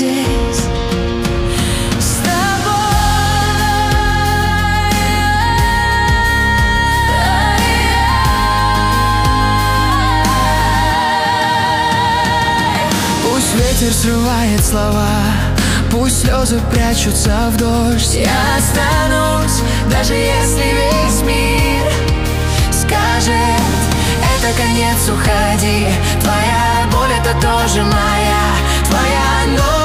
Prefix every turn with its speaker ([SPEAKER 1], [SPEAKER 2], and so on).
[SPEAKER 1] здесь с тобой. Пусть ветер срывает слова, пусть слезы прячутся в дождь. Я останусь, даже если весь мир скажет: это конец, уходи. Твоя боль — это тоже моя, твоя ночь.